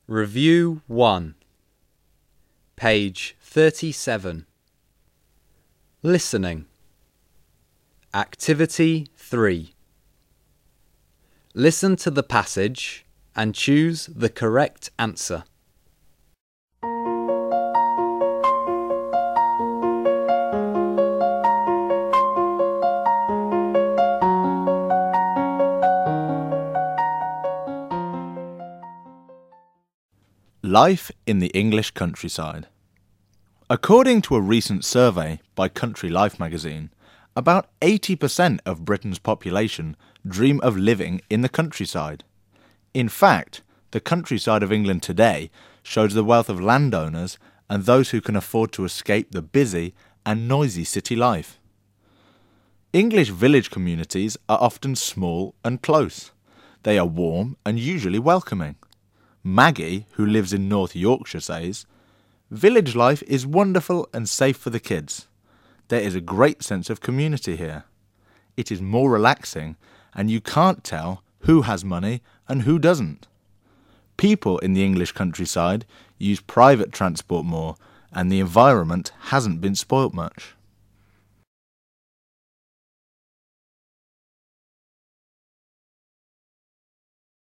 Review 1, page 37. Listening. Activity 3. Listen to the passage and choose the correct answer. Life in the English countryside. According to a recent survey by Country Life magazine, about 80% of Britain's population dream of living in the countryside. In fact, the countryside of England today shows the wealth of landowners and those who can afford to escape the busy and noisy city life. English village communities are often small and close. They are warm and usually welcoming. Maggie, who lives in North Yorkshire, says, "Village life is wonderful and safe for the kids. There is a great sense of community here. It is more relaxing and you can't tell who has money and who doesn't. People in the English countryside use private transport more and the environment hasn't been spoilt much."